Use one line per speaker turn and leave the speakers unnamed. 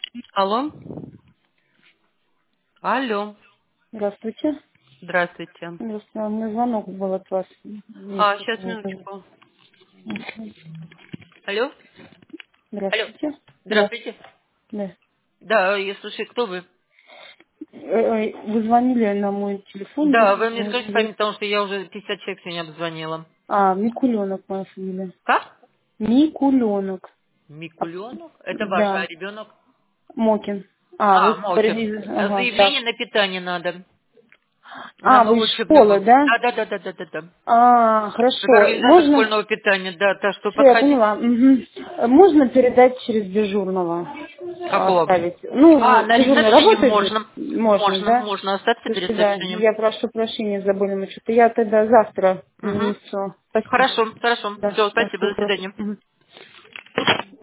Алло? Алло.
Здравствуйте.
Здравствуйте.
Здравствуйте. У меня звонок был от вас.
Сейчас, минуточку. Алло? Алло.
Здравствуйте. Да,
Здравствуйте.
да.
Да, я слушаю, кто вы?
Вы звонили на мой телефон.
Да, вы мне скажите сами, потому что я уже 50 человек сегодня обзвонила.
Микуленок моя фамилия.
Как?
Микуленок.
Микуленок? Это ваш, а
Да.
ребенок?
Мокин. Вы
Мочи.
ага,
Заявление
так.
на питание надо. На
Вы из
новую
школы,
учебную.
да?
Да. Это
Хорошо.
организация
Можно?
школьного питания, да, так что
Все, я
подходите.
поняла. Мгм. Можно передать через дежурного
Какого?
оставить?
На
Дежурный
линии
работает же?
можно.
Можно, да?
Можно остаться
До
перед
свидания.
сообщением.
Я прошу прощения, забыли мы что-то. Я тогда завтра
Угу.
занесу. Спасибо.
Хорошо.
Да,
Все, спасибо,
всего
до
хорошего.
свидания.
Мгм.